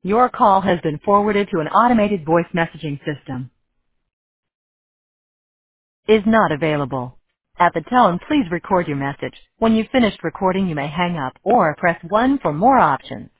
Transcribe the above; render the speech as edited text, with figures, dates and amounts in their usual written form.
Your call has been forwarded to an automated voice messaging system. Is not available. At the tone, please record your message. When you've finished recording, you may hang up or press 1 for more options.